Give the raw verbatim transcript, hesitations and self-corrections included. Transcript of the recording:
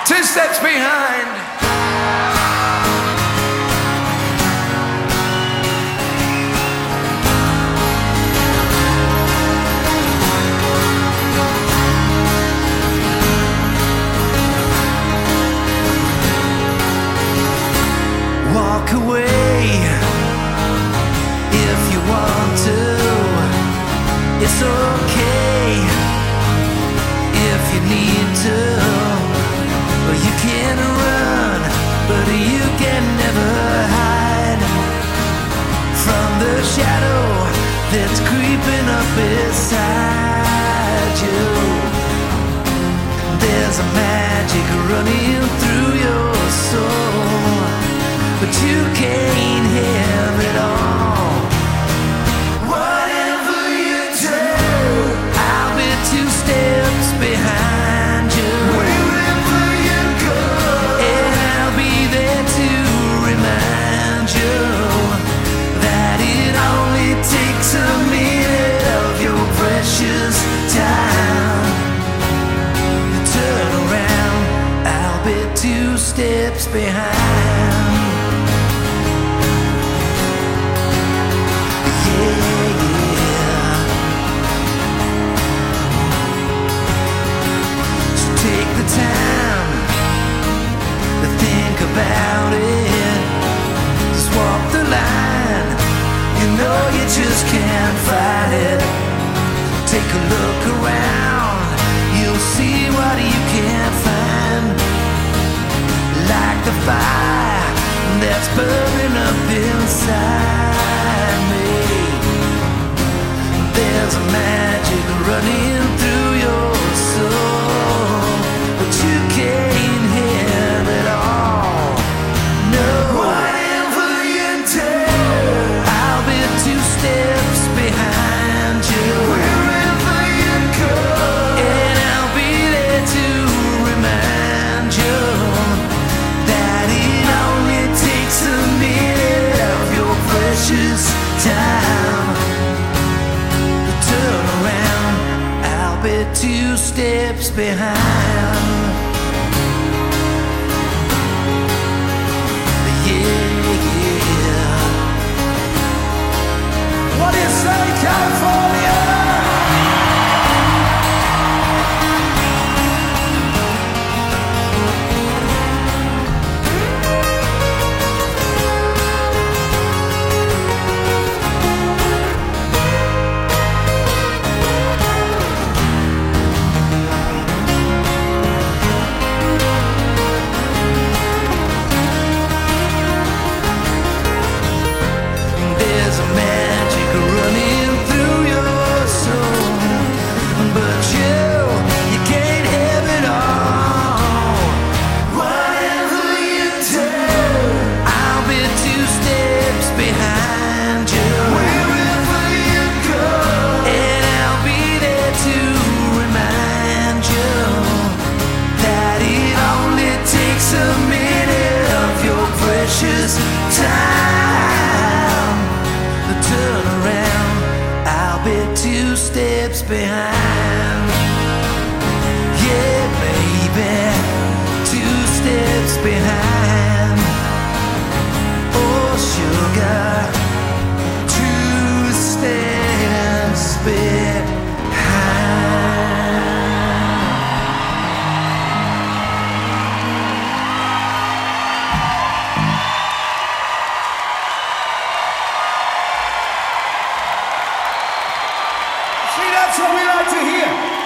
Two steps behind. Walk away if you want to. It's okay if you need to. Well, you can run, but you can never hide from the shadow that's creeping up beside you. There's a magic running through your soul, but you can't have it all. Whatever you do, I'll be two steps behind you. Wherever you go, and I'll be there to remind you that it only takes a minute of your precious time to turn around. I'll be two steps behind. Time to think about it. Just walk the line. You know you just can't fight it. Take a look around. You'll see what you can't find. Like the fire that's burning up inside me. There's a magic running through your soul, but you can't have it all. No. Whatever you do, I'll be two steps behind you. Wherever you go, and I'll be there to remind you that it only takes a minute of your precious time to turn around. I'll be two steps behind. What do you say, California? There's a magic running through your soul, but you, you can't have it all. Whatever you do, I'll be two steps behind you. Wherever you go, and I'll be there to remind you that it only takes a minute of your precious time to turn around. I'll be two steps behind. Yeah, baby, two steps behind. Oh, sugar, two steps behind. See, that's what we like to hear.